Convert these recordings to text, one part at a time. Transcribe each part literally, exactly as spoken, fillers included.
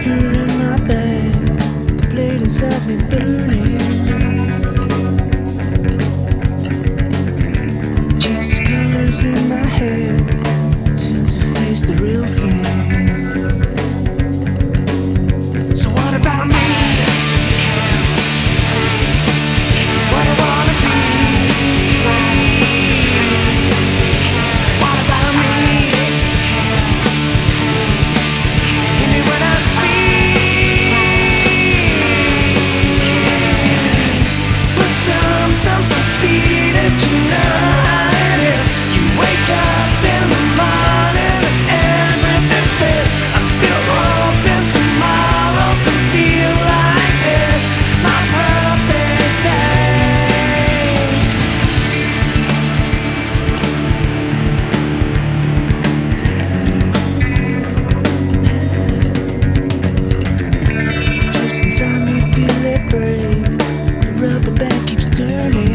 Liquor in my bag, the blade inside me burning. Jesus colors in my hair, turn to face the real thing. So what about me? What I wanna be? What about me? Hear me when I speak. But sometimes I feel that you know how it is. You wake up in the morning and everything fits. I'm still hoping tomorrow can feel like this. My perfect day. Just inside me feel it break. The rubber band keeps turning.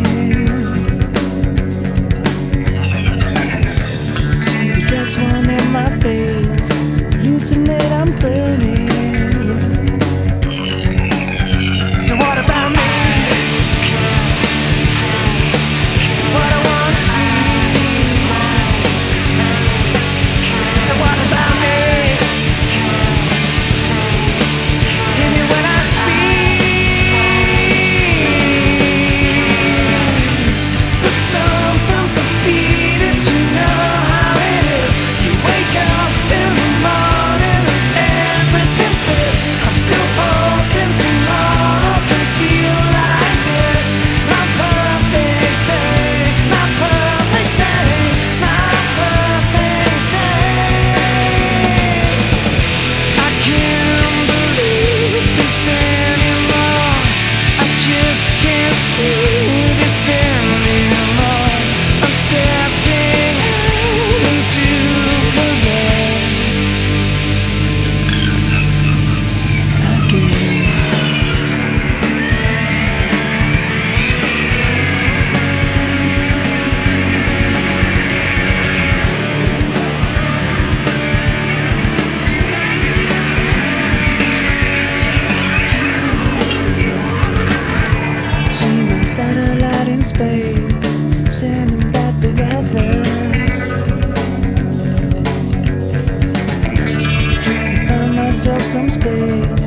See the drugs warm in my face. Hallucinate, I'm burning. So what about me? What I wanna see. So what about me? Hear me when I speak. But sometimes I feel that you know how it is. You wake up in the morning and everything fits. I'm still hoping tomorrow can feel like this. My perfect day, my perfect day, my perfect day. I can't believe this anymore. I just can't see this anymore. I'm stepping out into the light again. See my satellite in space, sending back the weather. Trying to find myself some space.